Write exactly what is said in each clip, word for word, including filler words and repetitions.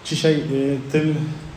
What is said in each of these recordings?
Dzisiaj y, tym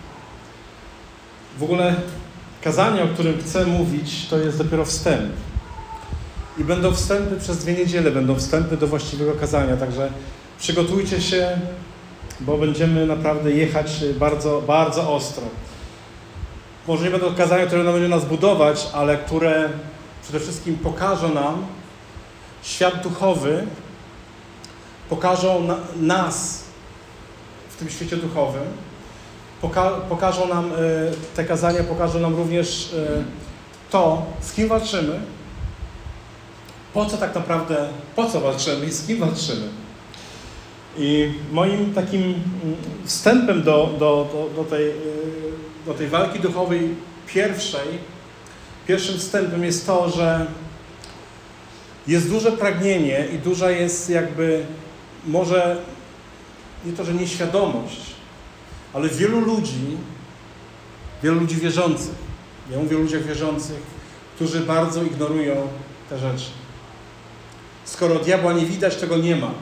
w ogóle kazanie, o którym chcę mówić, to jest dopiero wstęp. I będą wstępy przez dwie niedziele, będą wstępy do właściwego kazania, także przygotujcie się, bo będziemy naprawdę jechać bardzo, bardzo ostro. Może nie będą kazania, które będzie nas budować, ale które przede wszystkim pokażą nam świat duchowy, pokażą na, nas w tym świecie duchowym, poka, pokażą nam, y, te kazania pokażą nam również y, to, z kim walczymy, po co tak naprawdę, po co walczymy i z kim walczymy. I moim takim wstępem do, do, do, do, tej, do tej walki duchowej pierwszej, pierwszym wstępem jest to, że jest duże pragnienie i duża jest jakby, może nie to, że nieświadomość, ale wielu ludzi, wielu ludzi wierzących, ja mówię o ludziach wierzących, którzy bardzo ignorują te rzeczy. Skoro diabła nie widać, tego nie ma.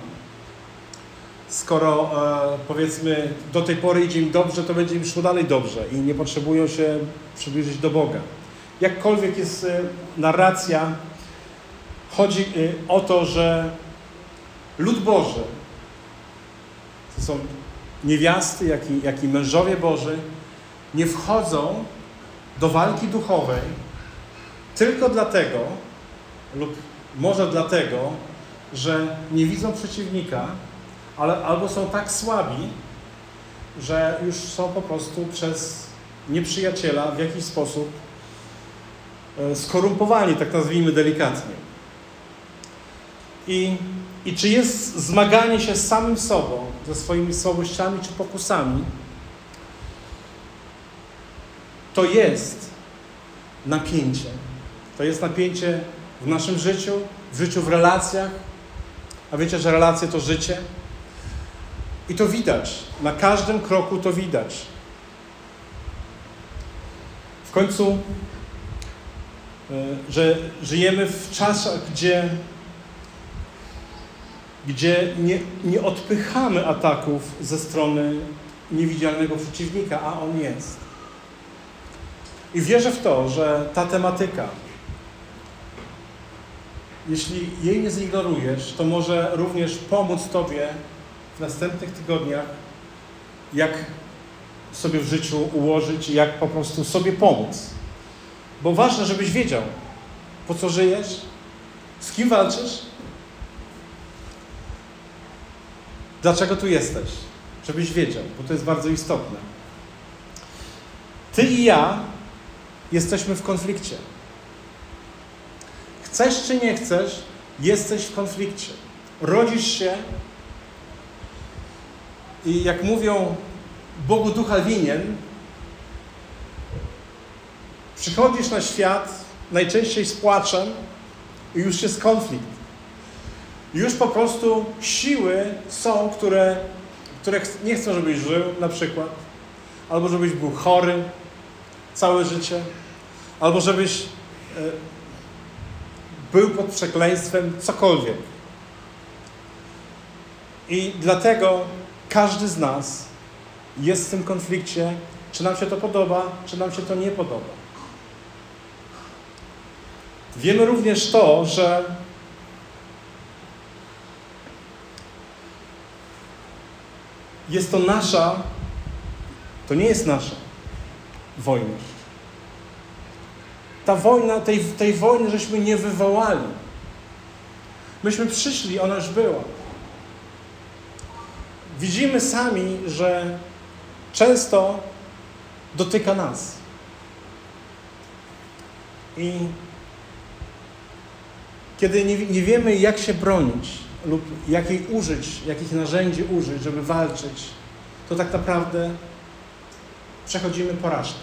Skoro e, powiedzmy do tej pory idzie im dobrze, to będzie im szło dalej dobrze i nie potrzebują się przybliżyć do Boga. Jakkolwiek jest e, narracja, chodzi e, o to, że lud Boży, to są niewiasty, jak i, jak i mężowie Boży, nie wchodzą do walki duchowej tylko dlatego, lub może dlatego, że nie widzą przeciwnika, ale albo są tak słabi, że już są po prostu przez nieprzyjaciela w jakiś sposób skorumpowani, tak nazwijmy delikatnie. I, i czy jest zmaganie się z samym sobą, ze swoimi słabościami czy pokusami, to jest napięcie. To jest napięcie w naszym życiu, w życiu, w relacjach. A wiecie, że relacje to życie? I to widać. Na każdym kroku to widać. W końcu, że żyjemy w czasach, gdzie, gdzie nie, nie odpychamy ataków ze strony niewidzialnego przeciwnika, a on jest. I wierzę w to, że ta tematyka, jeśli jej nie zignorujesz, to może również pomóc Tobie w następnych tygodniach, jak sobie w życiu ułożyć, jak po prostu sobie pomóc. Bo ważne, żebyś wiedział, po co żyjesz, z kim walczysz, dlaczego tu jesteś, żebyś wiedział, bo to jest bardzo istotne. Ty i ja jesteśmy w konflikcie. Chcesz czy nie chcesz, jesteś w konflikcie. Rodzisz się i jak mówią Bogu ducha winien, przychodzisz na świat najczęściej z płaczem i już jest konflikt. Już po prostu siły są, które, które nie chcą, żebyś żył na przykład, albo żebyś był chory całe życie, albo żebyś e, był pod przekleństwem, cokolwiek. I dlatego każdy z nas jest w tym konflikcie, czy nam się to podoba, czy nam się to nie podoba. Wiemy również to, że jest to nasza, to nie jest nasza wojna. Ta wojna, tej, tej wojny żeśmy nie wywołali. Myśmy przyszli, ona już była. Widzimy sami, że często dotyka nas. I kiedy nie, nie wiemy, jak się bronić lub jakiej użyć, jakich narzędzi użyć, żeby walczyć, to tak naprawdę przechodzimy porażkę.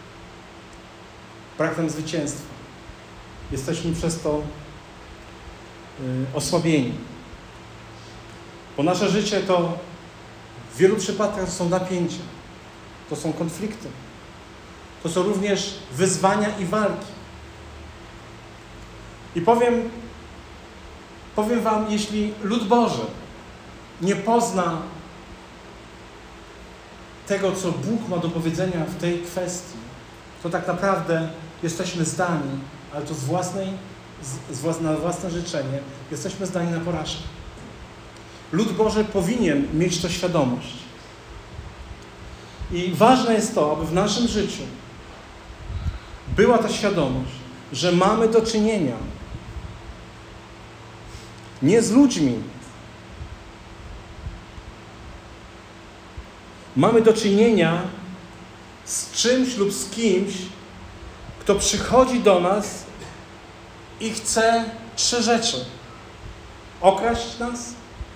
Brak nam zwycięstwa. Jesteśmy przez to y, osłabieni. Bo nasze życie to w wielu przypadkach to są napięcia, to są konflikty, to są również wyzwania i walki. I powiem, powiem wam, jeśli lud Boży nie pozna tego, co Bóg ma do powiedzenia w tej kwestii, to tak naprawdę jesteśmy zdani, ale to z własnej, z, z włas, na własne życzenie, jesteśmy zdani na porażkę. Lud Boży powinien mieć to świadomość. I ważne jest to, aby w naszym życiu była ta świadomość, że mamy do czynienia nie z ludźmi. Mamy do czynienia z czymś lub z kimś, kto przychodzi do nas i chce trzy rzeczy. Okraść nas,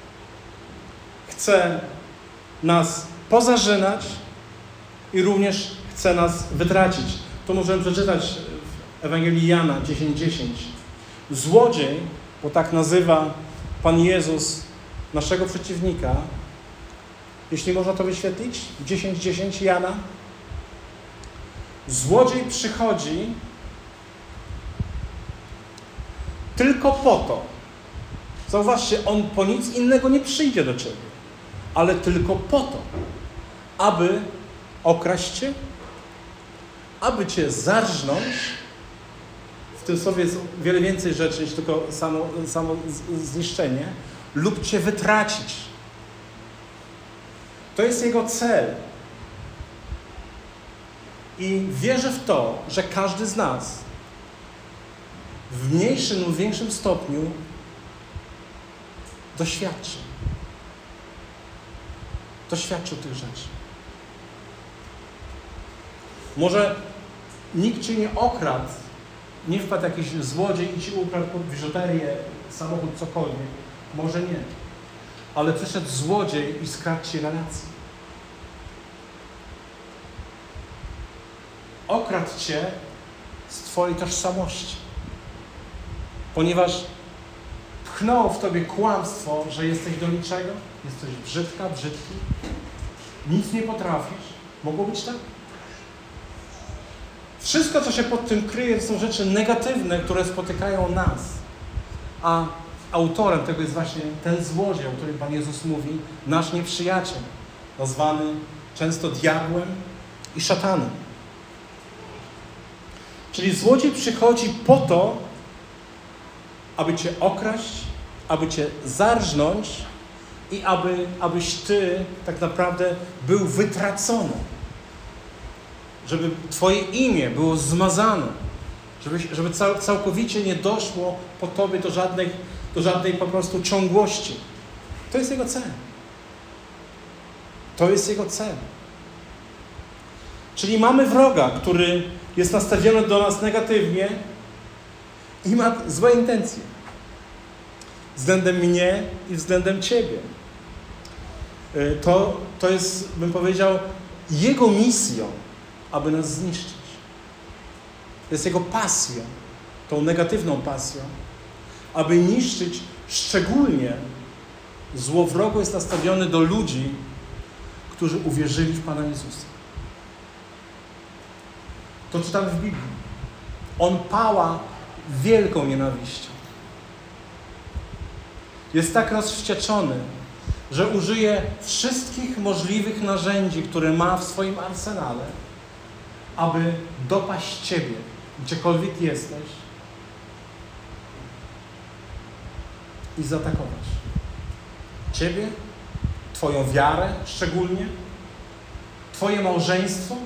chce nas pozażynać i również chce nas wytracić. To możemy przeczytać w Ewangelii Jana dziesięć dziesięć. Złodziej, bo tak nazywa Pan Jezus naszego przeciwnika, jeśli można to wyświetlić, dziesięć dziesięć Jana. Złodziej przychodzi tylko po to. Zauważcie, on po nic innego nie przyjdzie do ciebie, ale tylko po to, aby okraść cię, aby cię zarżnąć. W tym słowie jest wiele więcej rzeczy niż tylko samo, samo zniszczenie, lub cię wytracić. To jest jego cel. I wierzę w to, że każdy z nas w mniejszym lub większym stopniu doświadczy. Doświadczył tych rzeczy. Może nikt cię nie okradł, nie wpadł jakiś złodziej i ci ukradł biżuterię, samochód, cokolwiek. Może nie. Ale przyszedł złodziej i skradł ci relacje. Okradł cię z twojej tożsamości. Ponieważ pchnął w tobie kłamstwo, że jesteś do niczego, jesteś brzydka, brzydki, nic nie potrafisz. Mogło być tak? Wszystko, co się pod tym kryje, to są rzeczy negatywne, które spotykają nas. A autorem tego jest właśnie ten złodziej, o którym Pan Jezus mówi, nasz nieprzyjaciel, nazwany często diabłem i szatanem. Czyli złodziej przychodzi po to, aby cię okraść, aby cię zarżnąć i aby, abyś ty tak naprawdę był wytracony. Żeby twoje imię było zmazane. Żeby, żeby cał, całkowicie nie doszło po tobie do żadnej, do żadnej po prostu ciągłości. To jest jego cel. To jest jego cel. Czyli mamy wroga, który jest nastawiony do nas negatywnie i ma złe intencje. Względem mnie i względem ciebie. To, to jest, bym powiedział, jego misją, aby nas zniszczyć. To jest jego pasją, tą negatywną pasją, aby niszczyć szczególnie złowrogo jest nastawiony do ludzi, którzy uwierzyli w Pana Jezusa. To czytamy w Biblii. On pała wielką nienawiścią. Jest tak rozwścieczony, że użyje wszystkich możliwych narzędzi, które ma w swoim arsenale, aby dopaść ciebie, gdziekolwiek jesteś i zaatakować. Ciebie, twoją wiarę szczególnie, twoje małżeństwo,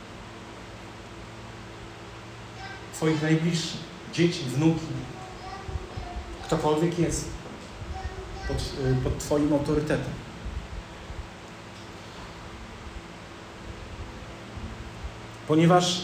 twoich najbliższych, dzieci, wnuki, ktokolwiek jest pod, pod twoim autorytetem. Ponieważ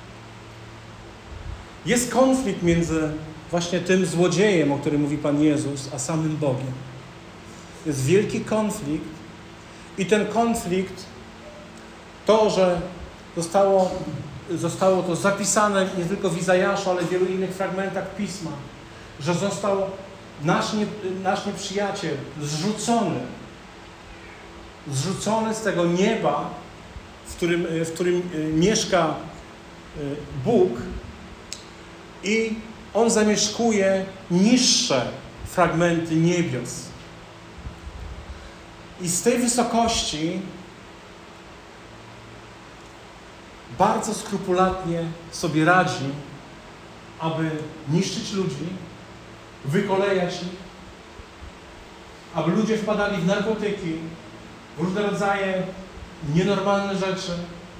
jest konflikt między właśnie tym złodziejem, o którym mówi Pan Jezus, a samym Bogiem. Jest wielki konflikt i ten konflikt, to, że zostało, zostało to zapisane nie tylko w Izajaszu, ale w wielu innych fragmentach Pisma, że został nasz, nie, nasz nieprzyjaciel zrzucony, zrzucony z tego nieba, w którym, w którym mieszka Bóg i On zamieszkuje niższe fragmenty niebios. I z tej wysokości bardzo skrupulatnie sobie radzi, aby niszczyć ludzi, wykolejać ich, aby ludzie wpadali w narkotyki, w różne rodzaje nienormalne rzeczy.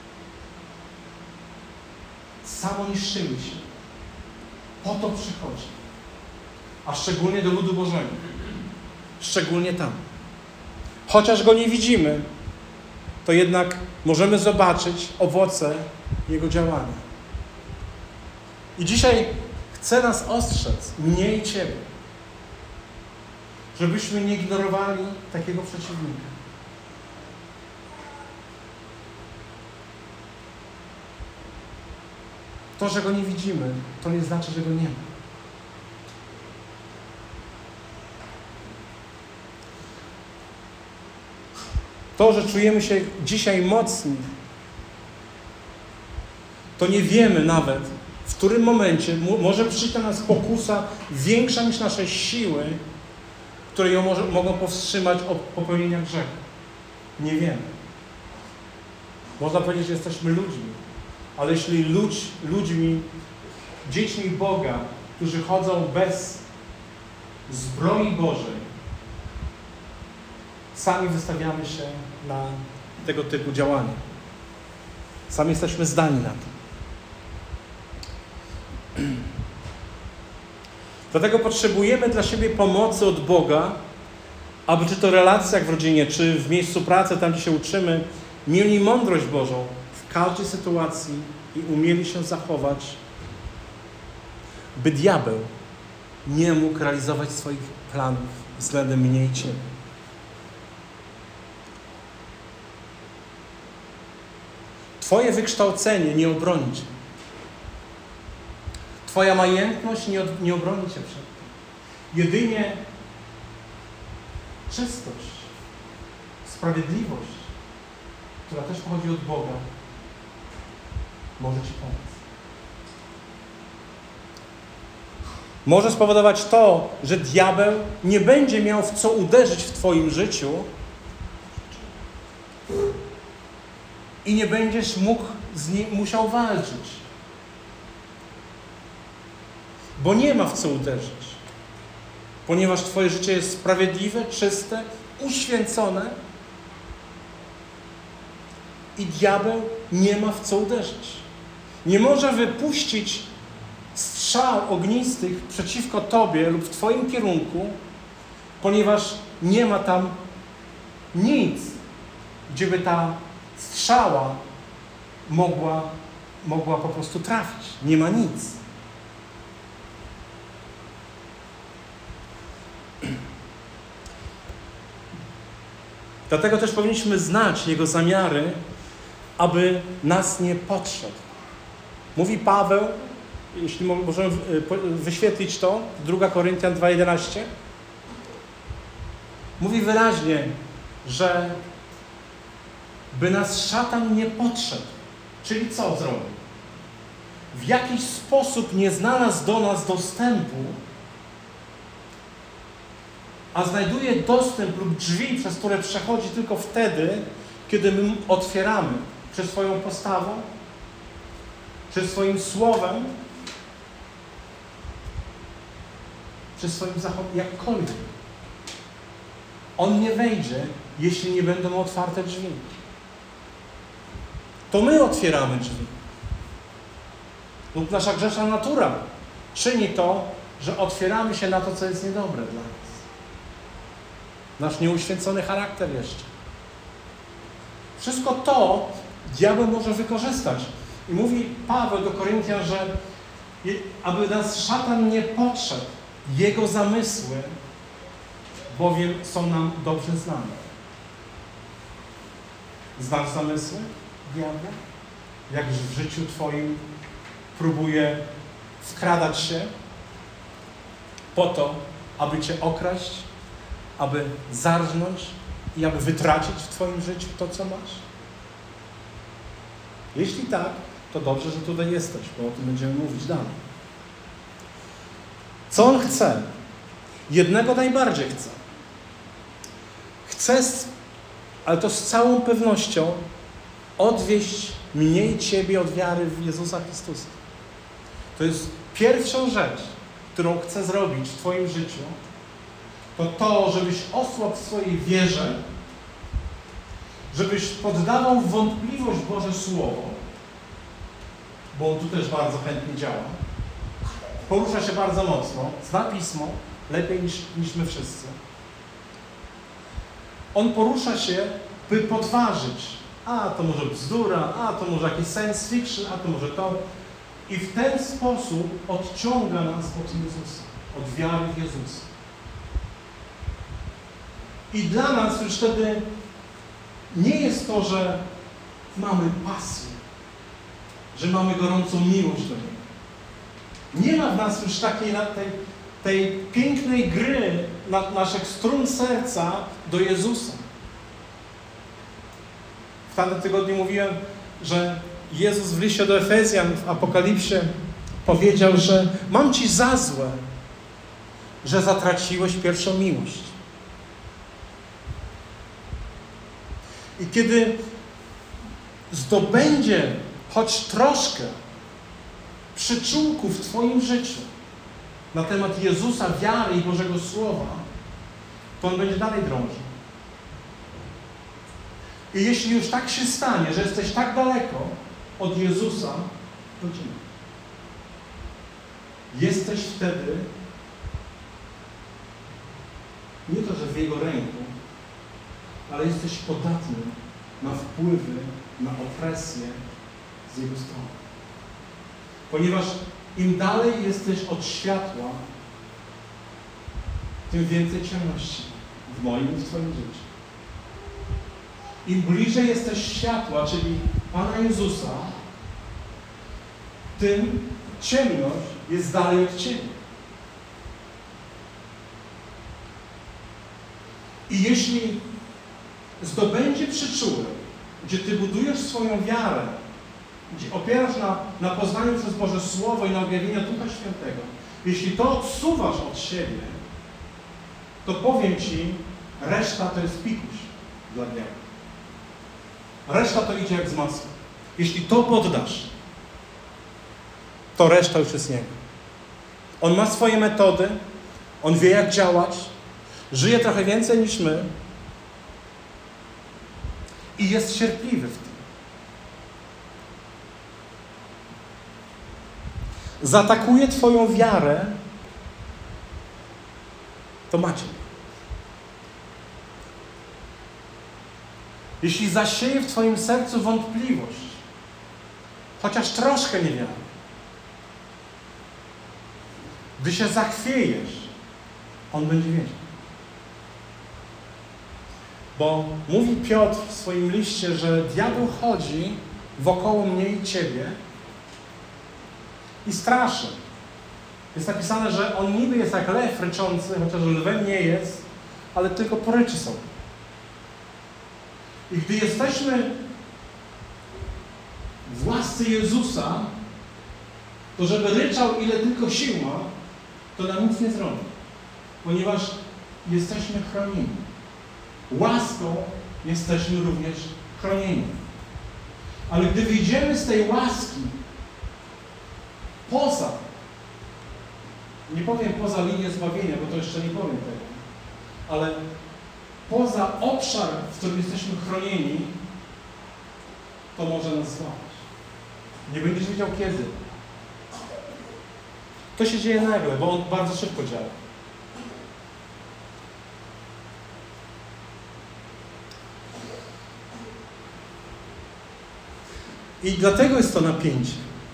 Samoniszczyli się. Po to przychodzi. A szczególnie do ludu Bożego. Szczególnie tam. Chociaż go nie widzimy, to jednak możemy zobaczyć owoce jego działania. I dzisiaj chcę nas ostrzec, mnie i Ciebie, żebyśmy nie ignorowali takiego przeciwnika. To, że go nie widzimy, to nie znaczy, że go nie ma. To, że czujemy się dzisiaj mocni, to nie wiemy nawet, w którym momencie może przyjść na nas pokusa większa niż nasze siły, które ją może, mogą powstrzymać od popełnienia grzechu. Nie wiemy. Można powiedzieć, że jesteśmy ludźmi, ale jeśli ludź, ludźmi, dziećmi Boga, którzy chodzą bez zbroi Bożej, sami wystawiamy się na tego typu działania. Sami jesteśmy zdani na to. Dlatego potrzebujemy dla siebie pomocy od Boga, aby czy to w relacjach w rodzinie, czy w miejscu pracy, tam gdzie się uczymy, mieli mądrość Bożą w każdej sytuacji i umieli się zachować, by diabeł nie mógł realizować swoich planów względem mnie i Ciebie. Twoje wykształcenie nie obroni Cię. Twoja majętność nie, od, nie obroni Cię przed tym. Jedynie czystość, sprawiedliwość, która też pochodzi od Boga, może Ci pomóc. Może spowodować to, że diabeł nie będzie miał w co uderzyć w Twoim życiu i nie będziesz mógł z nim musiał walczyć. Bo nie ma w co uderzyć. Ponieważ Twoje życie jest sprawiedliwe, czyste, uświęcone i diabeł nie ma w co uderzyć. Nie może wypuścić strzał ognistych przeciwko Tobie lub w Twoim kierunku, ponieważ nie ma tam nic, gdzie by ta strzała mogła, mogła po prostu trafić. Nie ma nic. Dlatego też powinniśmy znać Jego zamiary, aby nas nie podszedł. Mówi Paweł, jeśli możemy wyświetlić to, druga Koryntian dwa jedenaście, mówi wyraźnie, że by nas szatan nie podszedł. Czyli co zrobił? W jakiś sposób nie znalazł do nas dostępu, a znajduje dostęp lub drzwi, przez które przechodzi tylko wtedy, kiedy my otwieramy przez swoją postawą, przez swoim słowem, przez swoim zachowaniem, jakkolwiek. On nie wejdzie, jeśli nie będą otwarte drzwi. To my otwieramy drzwi. Lub nasza grzeszna natura czyni to, że otwieramy się na to, co jest niedobre dla nas. Nasz nieuświęcony charakter jeszcze. Wszystko to diabeł może wykorzystać. I mówi Paweł do Koryntian, że aby nas szatan nie podszedł, jego zamysły, bowiem są nam dobrze znane. Znasz zamysły diabła? Jak w życiu Twoim próbuje wkradać się po to, aby Cię okraść, aby zarżnąć i aby wytracić w Twoim życiu to, co masz? Jeśli tak, to dobrze, że tutaj jesteś, bo o tym będziemy mówić dalej. Co on chce? Jednego najbardziej chce. Chce, ale to z całą pewnością, odwieść mniej Ciebie od wiary w Jezusa Chrystusa. To jest pierwszą rzecz, którą chcę zrobić w Twoim życiu, to to, żebyś osłabł w swojej wierze, żebyś poddawał w wątpliwość Boże Słowo, bo On tu też bardzo chętnie działa. Porusza się bardzo mocno, zna Pismo lepiej niż, niż my wszyscy. On porusza się, by podważyć. A, to może bzdura, a, to może jakiś science fiction, a, to może to. I w ten sposób odciąga nas od Jezusa, od wiary w Jezusa. I dla nas już wtedy nie jest to, że mamy pasję, że mamy gorącą miłość do Niego. Nie ma w nas już takiej tej, tej pięknej gry na naszych strun serca do Jezusa. W tamtym tygodniu mówiłem, że Jezus w liście do Efezjan w Apokalipsie powiedział, że mam Ci za złe, że zatraciłeś pierwszą miłość. I kiedy zdobędzie choć troszkę przyczółków w Twoim życiu na temat Jezusa, wiary i Bożego Słowa, to On będzie dalej drążył. I jeśli już tak się stanie, że jesteś tak daleko od Jezusa, to dzień. Jesteś wtedy nie to, że w Jego ręku, ale jesteś podatny na wpływy, na opresję z Jego strony. Ponieważ im dalej jesteś od światła, tym więcej ciemności w moim i w Twoim życiu. Im bliżej jesteś światła, czyli Pana Jezusa, tym ciemność jest dalej od Ciebie. I jeśli zdobędzie przyczółek, gdzie Ty budujesz swoją wiarę, gdzie opierasz na, na poznaniu przez Boże Słowo i na objawieniu Ducha Świętego, jeśli to odsuwasz od siebie, to powiem Ci, reszta to jest pikuś dla diabła. Reszta to idzie jak z masłem. Jeśli to poddasz, to reszta już jest Niego. On ma swoje metody, On wie jak działać, żyje trochę więcej niż my i jest cierpliwy w tym. Zaatakuje Twoją wiarę, to macie. Jeśli zasieje w Twoim sercu wątpliwość, chociaż troszkę niewiary, gdy się zachwiejesz, On będzie wiedział. Bo mówi Piotr w swoim liście, że diabeł chodzi wokoło mnie i Ciebie i straszy. Jest napisane, że on niby jest jak lew ryczący, chociaż lwem nie jest, ale tylko poryczy sobie. I gdy jesteśmy w łasce Jezusa, to żeby ryczał ile tylko sił ma, to nam nic nie zrobi. Ponieważ jesteśmy chronieni. Łaską jesteśmy również chronieni. Ale gdy wyjdziemy z tej łaski poza, nie powiem poza linię zbawienia, bo to jeszcze nie powiem tego, ale poza obszar, w którym jesteśmy chronieni, to może nas złapać. Nie będziesz wiedział kiedy. To się dzieje nagle, bo on bardzo szybko działa. I dlatego jest to napięcie.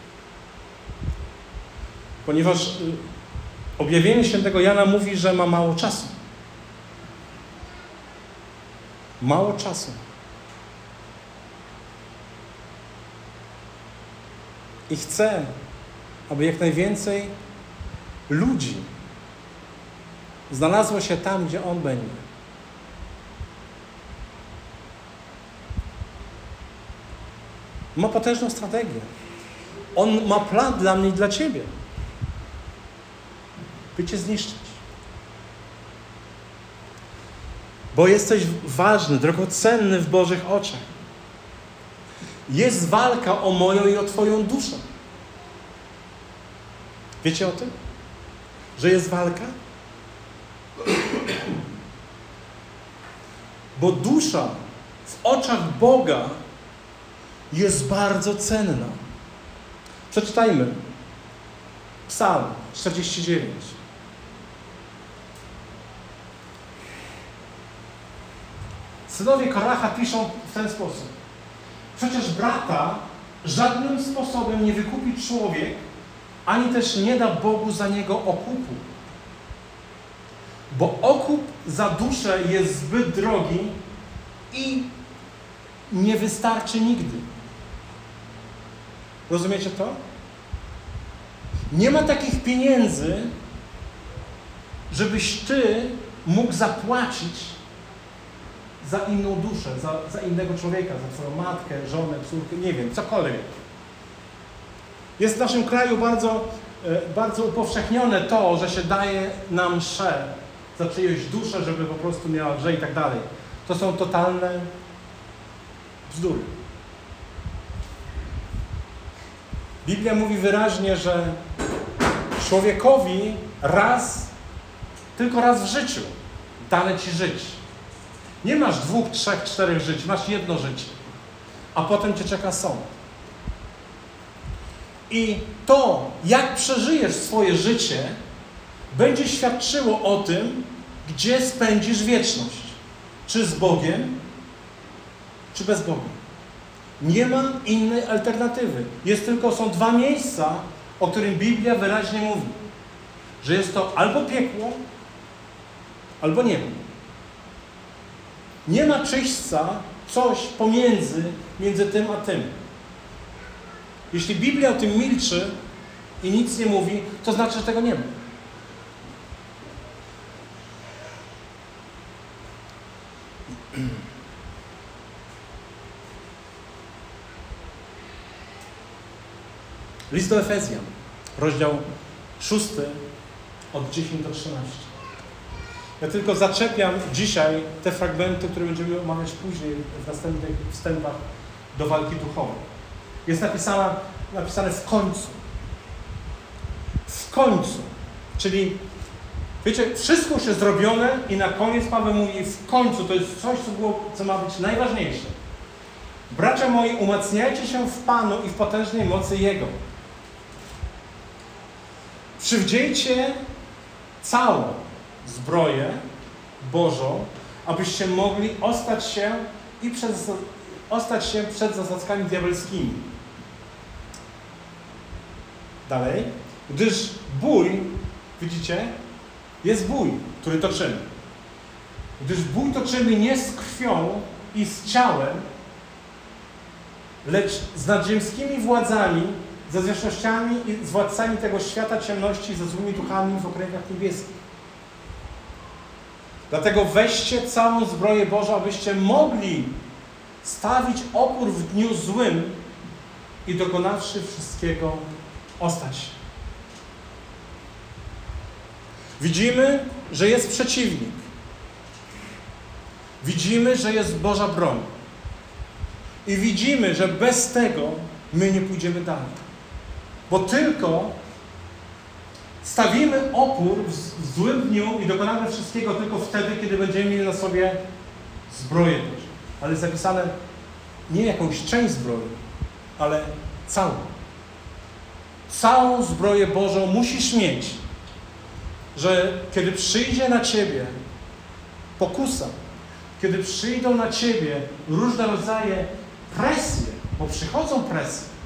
Ponieważ objawienie świętego Jana mówi, że ma mało czasu. Mało czasu. I chce, aby jak najwięcej ludzi znalazło się tam, gdzie On będzie. Ma potężną strategię. On ma plan dla mnie i dla Ciebie. By Cię zniszczyć. Bo jesteś ważny, drogocenny w Bożych oczach. Jest walka o moją i o twoją duszę. Wiecie o tym? Że jest walka? Bo dusza w oczach Boga jest bardzo cenna. Przeczytajmy. Psalm czterdzieści dziewięć. Synowie Koracha piszą w ten sposób. Przecież brata żadnym sposobem nie wykupi człowiek, ani też nie da Bogu za niego okupu. Bo okup za duszę jest zbyt drogi i nie wystarczy nigdy. Rozumiecie to? Nie ma takich pieniędzy, żebyś ty mógł zapłacić za inną duszę, za, za innego człowieka, za twoją matkę, żonę, córkę, nie wiem, cokolwiek. Jest w naszym kraju bardzo, bardzo upowszechnione to, że się daje nam mszę za czyjąś duszę, żeby po prostu miała grze i tak dalej. To są totalne bzdury. Biblia mówi wyraźnie, że człowiekowi raz, tylko raz w życiu dane ci żyć. Nie masz dwóch, trzech, czterech żyć, masz jedno życie, a potem cię czeka sąd. I to, jak przeżyjesz swoje życie, będzie świadczyło o tym, gdzie spędzisz wieczność. Czy z Bogiem, czy bez Boga. Nie ma innej alternatywy. Jest tylko, są dwa miejsca, o którym Biblia wyraźnie mówi. Że jest to albo piekło, albo niebo. Nie ma czyśćca, coś pomiędzy, między tym a tym. Jeśli Biblia o tym milczy i nic nie mówi, to znaczy, że tego nie ma. List do Efezjan, rozdział szósty, od dziesiątego do trzynastego. Ja tylko zaczepiam dzisiaj te fragmenty, które będziemy omawiać później w następnych wstępach do walki duchowej. Jest napisana, napisane w końcu. W końcu. Czyli, wiecie, wszystko już jest zrobione i na koniec Paweł mówi w końcu. To jest coś, co, było, co ma być najważniejsze. Bracia moi, umacniajcie się w Panu i w potężnej mocy Jego. Przywdziejcie całą zbroję Bożą, abyście mogli ostać się i przed, ostać się przed zasadzkami diabelskimi. Dalej. Gdyż bój, widzicie, jest bój, który toczymy. Gdyż bój toczymy nie z krwią i z ciałem, lecz z nadziemskimi władzami, ze zwierzchnościami i z władcami tego świata ciemności, ze złymi duchami w okręgach niebieskich. Dlatego weźcie całą zbroję Bożą, abyście mogli stawić opór w dniu złym i dokonawszy wszystkiego ostać się. Widzimy, że jest przeciwnik. Widzimy, że jest Boża broń. I widzimy, że bez tego my nie pójdziemy dalej. Bo tylko stawimy opór w złym dniu i dokonamy wszystkiego tylko wtedy, kiedy będziemy mieli na sobie zbroję Bożą. Ale jest zapisane nie jakąś część zbroi, ale całą. Całą zbroję Bożą musisz mieć, że kiedy przyjdzie na ciebie pokusa, kiedy przyjdą na ciebie różne rodzaje presje, bo przychodzą presje.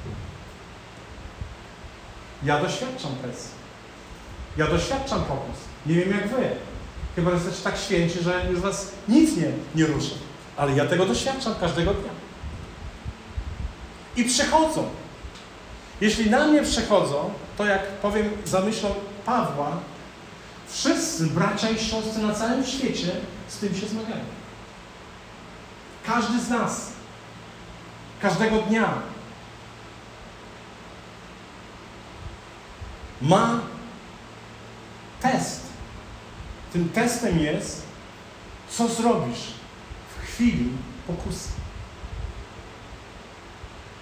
Ja doświadczam presji. Ja doświadczam pokus. Nie wiem jak wy. Chyba, że jesteście tak święci, że już was nic nie, nie ruszy. Ale ja tego doświadczam każdego dnia. I przychodzą. Jeśli na mnie przychodzą, to jak powiem za myślą Pawła, wszyscy bracia i siostry na całym świecie z tym się zmagają. Każdy z nas. Każdego dnia. Ma test. Tym testem jest, co zrobisz w chwili pokusy.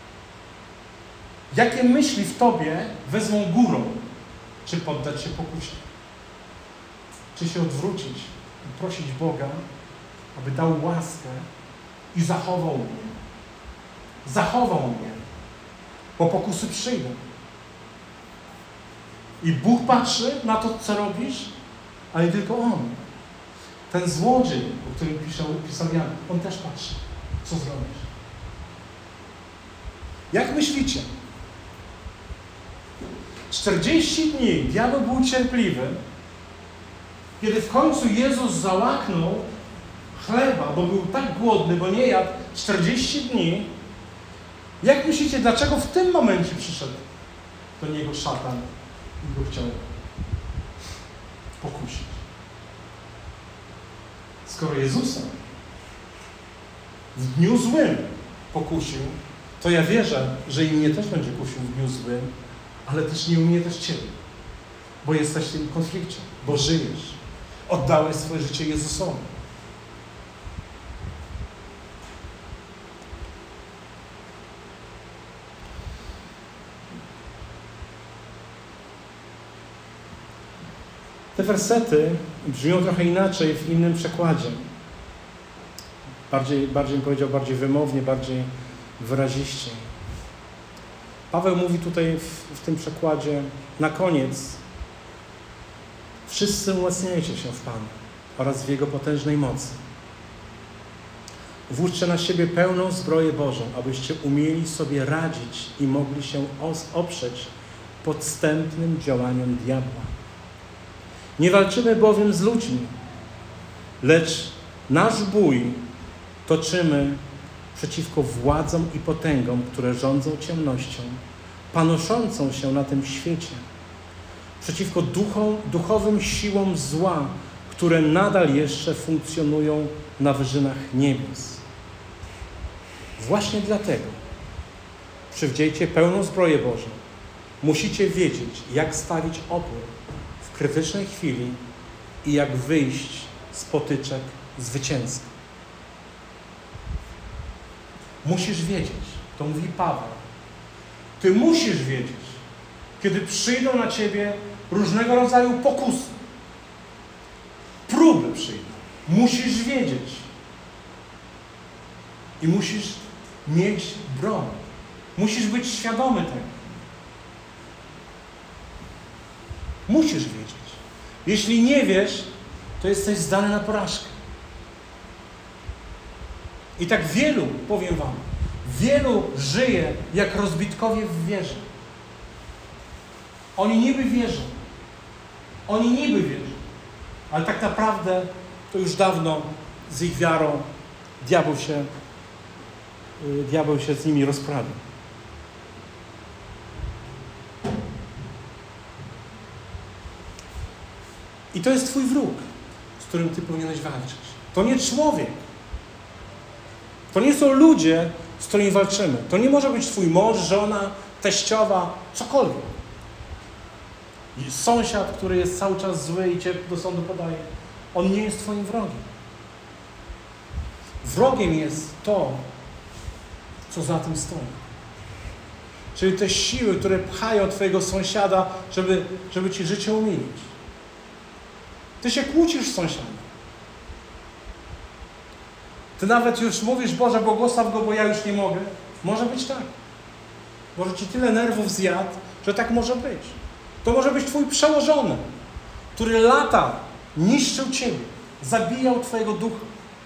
Jakie myśli w tobie wezmą górą? Czy poddać się pokusie? Czy się odwrócić i prosić Boga, aby dał łaskę i zachował mnie? Zachował mnie, bo pokusy przyjdą. I Bóg patrzy na to, co robisz, ale nie tylko On. Ten złodziej, o którym pisał, pisał Jan, on też patrzy, co zrobisz. Jak myślicie? czterdzieści dni diabeł był cierpliwy, kiedy w końcu Jezus załaknął chleba, bo był tak głodny, bo nie jadł czterdzieści dni. Jak myślicie, dlaczego w tym momencie przyszedł do niego szatan i go chciał pokusić? Skoro Jezusa w dniu złym pokusił, to ja wierzę, że i mnie też będzie kusił w dniu złym, ale też nie u mnie, też Ciebie. Bo jesteś w tym konflikcie, bo żyjesz. Oddałeś swoje życie Jezusowi. Te wersety brzmią trochę inaczej w innym przekładzie. Bardziej, bardziej bym powiedział, bardziej wymownie, bardziej wyraziście. Paweł mówi tutaj w, w tym przekładzie, na koniec: wszyscy umacniajcie się w Panu oraz w Jego potężnej mocy. Włóżcie na siebie pełną zbroję Bożą, abyście umieli sobie radzić i mogli się oprzeć podstępnym działaniom diabła. Nie walczymy bowiem z ludźmi, lecz nasz bój toczymy przeciwko władzom i potęgom, które rządzą ciemnością, panoszącą się na tym świecie, przeciwko duchom, duchowym siłom zła, które nadal jeszcze funkcjonują na wyżynach niebios. Właśnie dlatego przywdziejcie pełną zbroję Bożą. Musicie wiedzieć, jak stawić opór w krytycznej chwili i jak wyjść z potyczek zwycięsko. Musisz wiedzieć, to mówi Paweł. Ty musisz wiedzieć, kiedy przyjdą na ciebie różnego rodzaju pokusy, próby przyjdą. Musisz wiedzieć i musisz mieć broń. Musisz być świadomy tego. Musisz wiedzieć. Jeśli nie wiesz, to jesteś zdany na porażkę. I tak wielu, powiem wam, wielu żyje jak rozbitkowie w wieży. Oni niby wierzą. Oni niby wierzą. Ale tak naprawdę to już dawno z ich wiarą diabeł się, yy, diabeł się z nimi rozprawił. I to jest twój wróg, z którym ty powinieneś walczyć. To nie człowiek. To nie są ludzie, z którymi walczymy. To nie może być twój mąż, żona, teściowa, cokolwiek. I sąsiad, który jest cały czas zły i cię do sądu podaje. On nie jest twoim wrogiem. Wrogiem jest to, co za tym stoi. Czyli te siły, które pchają twojego sąsiada, żeby, żeby ci życie umilić. Ty się kłócisz z sąsiadem. Ty nawet już mówisz: Boże, błogosław go, bo ja już nie mogę. Może być tak. Może ci tyle nerwów zjadł, że tak może być. To może być twój przełożony, który lata niszczył ciebie, zabijał twojego ducha.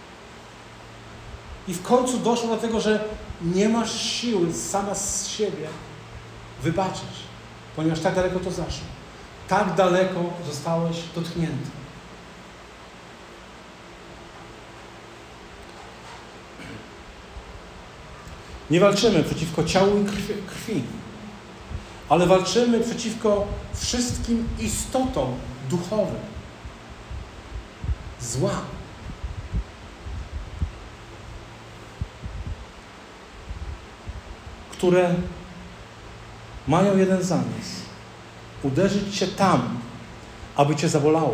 I w końcu doszło do tego, że nie masz siły sama z siebie wybaczyć, ponieważ tak daleko to zaszło. Tak daleko zostałeś dotknięty. Nie walczymy przeciwko ciału i krwi, krwi, ale walczymy przeciwko wszystkim istotom duchowym zła. Które mają jeden zamysł. Uderzyć cię tam, aby cię zabolało.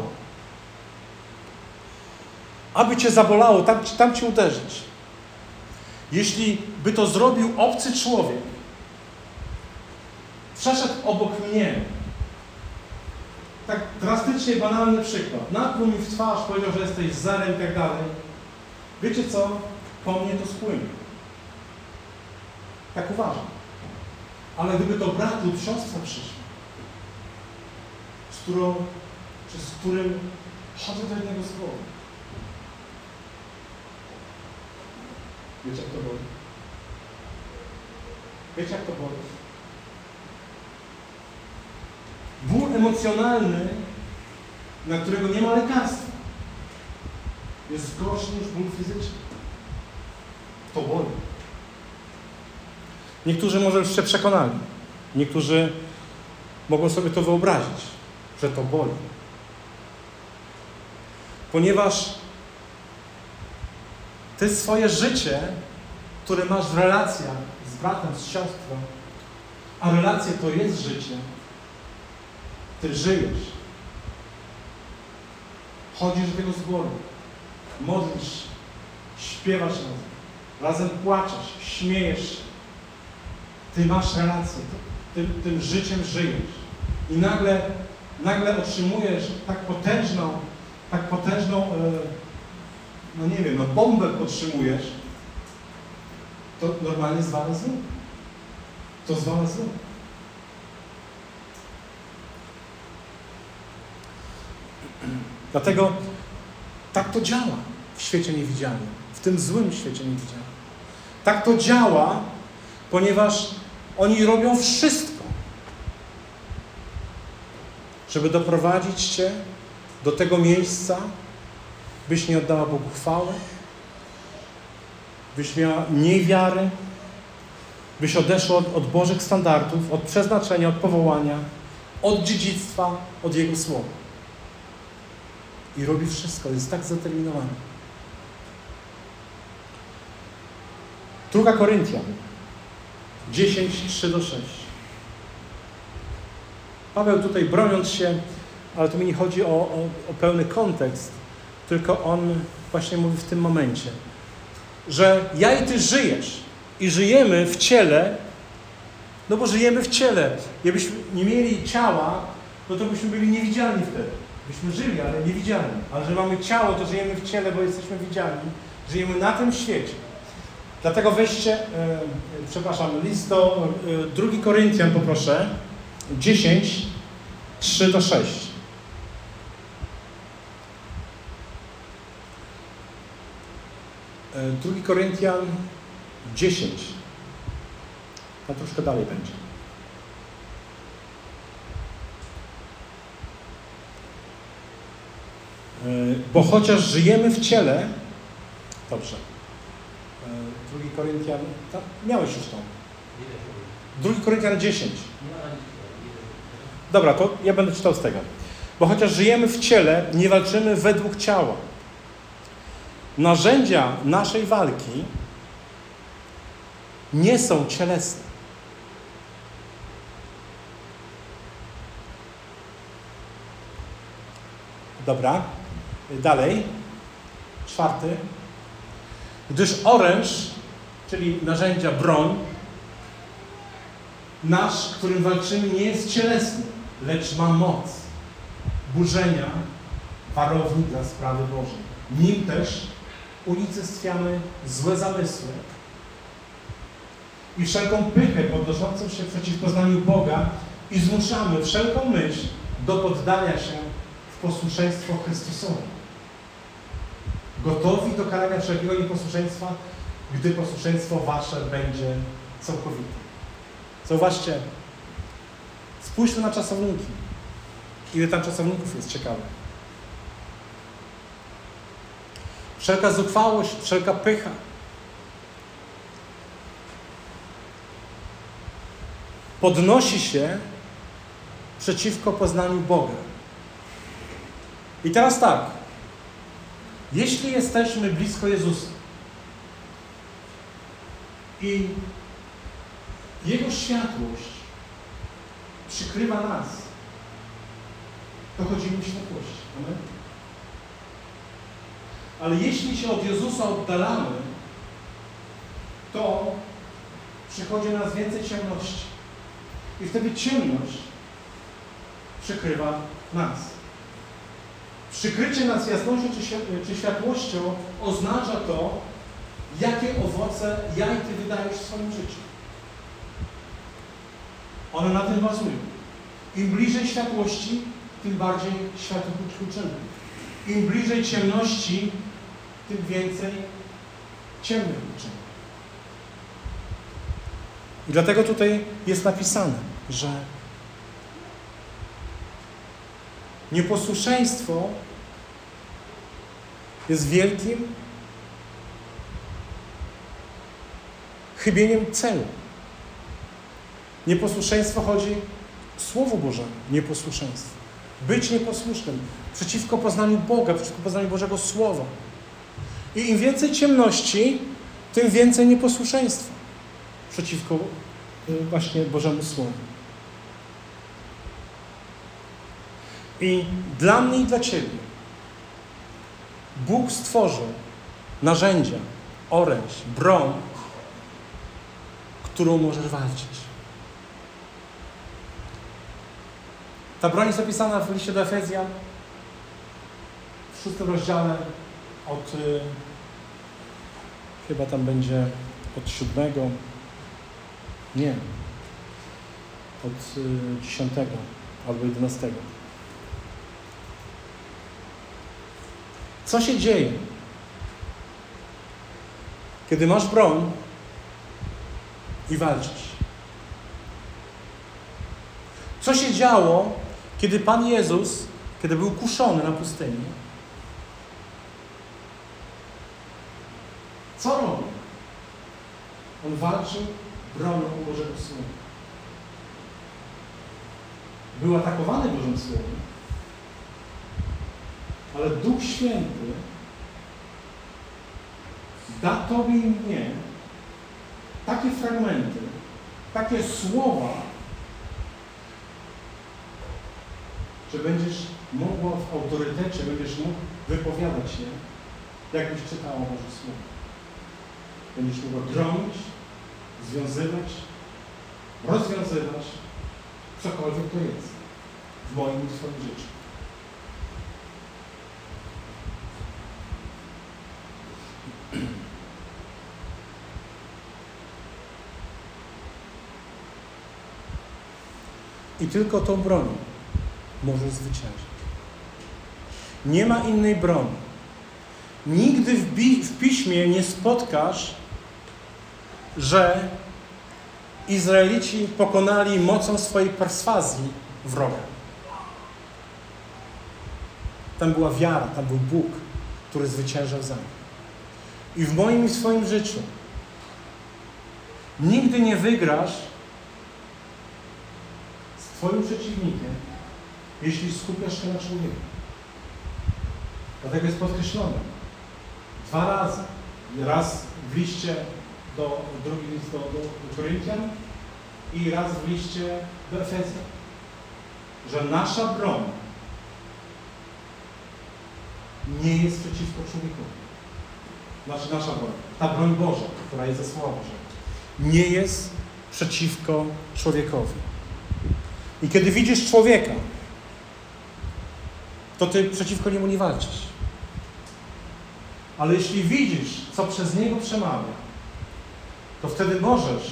Aby cię zabolało, tam, tam cię uderzyć. Jeśli by to zrobił obcy człowiek, przeszedł obok mnie. Tak drastycznie banalny przykład. Napluł mi w twarz, powiedział, że jesteś zerem i tak dalej. Wiecie co? Po mnie to spłynie. Tak uważam. Ale gdyby to brat lub siostra przyszła, z którą, czy z którym chodzę do jednego słowa. Wiecie, jak to boli? Wiecie, jak to boli? Ból emocjonalny, na którego nie ma lekarstwa, jest gorszy niż ból fizyczny. To boli. Niektórzy może już się przekonali. Niektórzy mogą sobie to wyobrazić, że to boli. Ponieważ ty swoje życie, które masz w relacjach z bratem, z siostrą, a relacje to jest życie, ty żyjesz. Chodzisz do tego zboru, modlisz się, śpiewasz razem, razem płaczesz, śmiejesz się. Ty masz relację, ty, tym życiem żyjesz. I nagle, nagle otrzymujesz tak potężną, tak potężną, e, no nie wiem, no bombę otrzymujesz, to normalnie zwala zło. To zwala zło. Dlatego tak to działa w świecie niewidzialnym, w tym złym świecie niewidzialnym. Tak to działa, ponieważ oni robią wszystko, żeby doprowadzić cię do tego miejsca, byś nie oddała Bogu chwały, byś miała mniej wiary, byś odeszła od, od Bożych standardów, od przeznaczenia, od powołania, od dziedzictwa, od Jego słowa. I robi wszystko, jest tak zdeterminowany. Druga Koryntian dziesięć, trzy do sześć. Paweł tutaj broniąc się, ale tu mi nie chodzi o, o, o pełny kontekst, tylko on właśnie mówi w tym momencie, że ja i ty żyjesz i żyjemy w ciele, no bo żyjemy w ciele. Jakbyśmy nie mieli ciała, no to byśmy byli niewidzialni wtedy. Byśmy żyli, ale niewidzialni. Ale że mamy ciało, to żyjemy w ciele, bo jesteśmy widzialni. Żyjemy na tym świecie. Dlatego weźcie, e, przepraszam, list do e, drugi Koryntian poproszę, dziesięć, trzy do sześć. E, drugi Koryntian dziesięć. Tam troszkę dalej będzie. E, bo chociaż żyjemy w ciele, dobrze. Drugi Koryntian, tam, miałeś już tam. Drugi Koryntian dziesięć. Dobra, to ja będę czytał z tego. Bo chociaż żyjemy w ciele, nie walczymy według ciała. Narzędzia naszej walki nie są cielesne. Dobra, dalej. Czwarty. Gdyż oręż, czyli narzędzia, broń, nasz, którym walczymy, nie jest cielesny, lecz ma moc burzenia warowni dla sprawy Bożej. Nim też unicestwiamy złe zamysły i wszelką pychę podnoszącą się przeciw poznaniu Boga i zmuszamy wszelką myśl do poddania się w posłuszeństwo Chrystusowi. Gotowi do karania wszelkiego nieposłuszeństwa, gdy posłuszeństwo wasze będzie całkowite. Zauważcie, spójrzmy na czasowniki. Ile tam czasowników jest ciekawe. Wszelka zuchwałość, wszelka pycha. Podnosi się przeciwko poznaniu Boga. I teraz tak. Jeśli jesteśmy blisko Jezusa i Jego światłość przykrywa nas, to chodzimy w światłości. Amen? Ale jeśli się od Jezusa oddalamy, to przychodzi na nas więcej ciemności. I wtedy ciemność przykrywa nas. Przykrycie nas jasnością czy, czy światłością oznacza to, jakie owoce ja i Ty wydajesz w swoim życiu. One na tym bazują. Im bliżej światłości, tym bardziej światło kluczymy. Im bliżej ciemności, tym więcej ciemnych uczynień. I dlatego tutaj jest napisane, że nieposłuszeństwo jest wielkim chybieniem celu. Nieposłuszeństwo chodzi o Słowo Bożemu. Nieposłuszeństwo. Być nieposłusznym przeciwko poznaniu Boga, przeciwko poznaniu Bożego Słowa. I im więcej ciemności, tym więcej nieposłuszeństwa przeciwko właśnie Bożemu Słowu. I dla mnie i dla Ciebie Bóg stworzył narzędzia, oręż, broń, którą możesz walczyć. Ta broń jest opisana w liście do Efezjan w szóstym rozdziale od y, chyba tam będzie od siódmego, nie, od y, dziesiątego albo jedenastego. Co się dzieje, kiedy masz broń i walczysz? Co się działo, kiedy Pan Jezus, kiedy był kuszony na pustyni? Co robił? On walczył bronią Bożego Słowa. Był atakowany Bożym Słowem, ale Duch Święty da Tobie i mnie takie fragmenty, takie słowa, że będziesz mogła w autorytecie, będziesz mógł wypowiadać się, jakbyś czytała Boże Słowo. Będziesz mogła drąć, związywać, rozwiązywać cokolwiek to jest w moim i Twoim życiu. I tylko tą bronią możesz zwyciężyć. Nie ma innej broni. Nigdy w, bi- w Piśmie nie spotkasz, że Izraelici pokonali mocą swojej perswazji wroga. Tam była wiara, tam był Bóg, który zwyciężał za nich. I w moim i w swoim życiu nigdy nie wygrasz z Twoim przeciwnikiem, jeśli skupiasz się na człowieku. Dlatego jest podkreślone. Dwa razy. Raz w liście do, drugi list do, do Koryntian i raz w liście do Efezjan. Że nasza broń nie jest przeciwko człowiekowi. Znaczy nasza broń. Ta broń Boża, która jest ze Słowa Bożego, nie jest przeciwko człowiekowi. I kiedy widzisz człowieka, to ty przeciwko niemu nie walczysz. Ale jeśli widzisz, co przez niego przemawia, to wtedy możesz,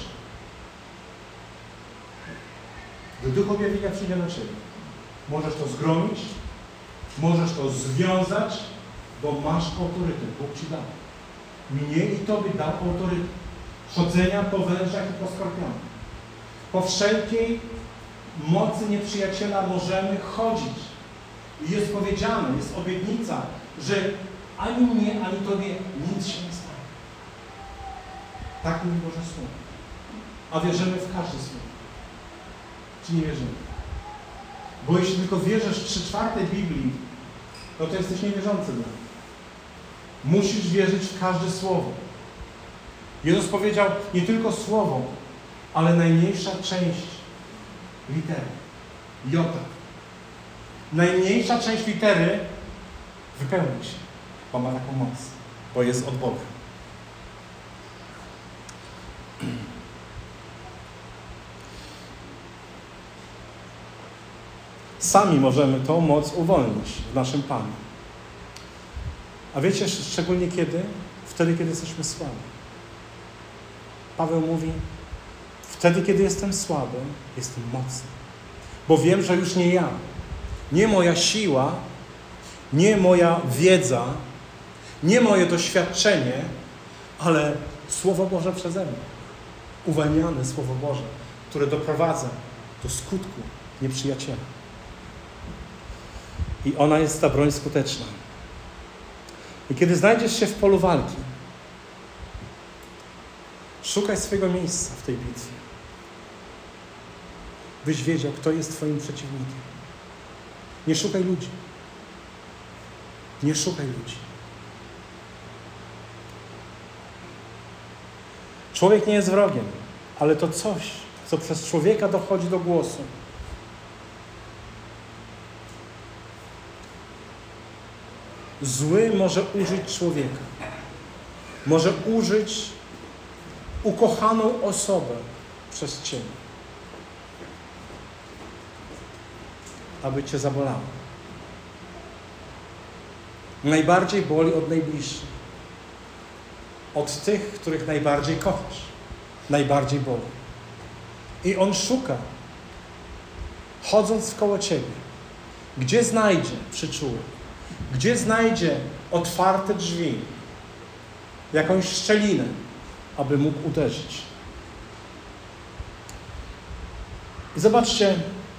gdy Duch objawienia przyjdzie na Ciebie, możesz to zgromić, możesz to związać, bo masz autorytet. Bóg Ci dał. Mnie i Tobie dał autorytet. Chodzenia po wężach i po skorpionach. Po wszelkiej mocy nieprzyjaciela możemy chodzić. I jest powiedziane, jest obietnica, że ani mnie, ani Tobie nic się nie stanie. Tak mówi Boże Słowo. A wierzymy w każde słowo. Czy nie wierzymy? Bo jeśli tylko wierzysz w trzy czwarte Biblii, no to jesteś niewierzący. Musisz wierzyć w każde słowo. Jezus powiedział nie tylko słowo, ale najmniejsza część litery. Jota. Najmniejsza część litery wypełni się, bo ma taką moc, bo jest od Boga. Sami możemy tą moc uwolnić w naszym Panu. A wiecie, szczególnie kiedy? Wtedy, kiedy jesteśmy słabi. Paweł mówi, wtedy, kiedy jestem słaby, jestem mocny. Bo wiem, że już nie ja, nie moja siła, nie moja wiedza, nie moje doświadczenie, ale Słowo Boże przeze mnie. Uwalniane Słowo Boże, które doprowadza do skutku nieprzyjaciela. I ona jest ta broń skuteczna. I kiedy znajdziesz się w polu walki, szukaj swojego miejsca w tej bitwie. Byś wiedział, kto jest twoim przeciwnikiem. Nie szukaj ludzi. Nie szukaj ludzi. Człowiek nie jest wrogiem, ale to coś, co przez człowieka dochodzi do głosu. Zły może użyć człowieka. Może użyć ukochaną osobę przez Ciebie, aby Cię zabolało. Najbardziej boli od najbliższych. Od tych, których najbardziej kochasz. Najbardziej boli. I on szuka, chodząc wkoło Ciebie, gdzie znajdzie przyczółek, gdzie znajdzie otwarte drzwi, jakąś szczelinę, aby mógł uderzyć. I zobaczcie,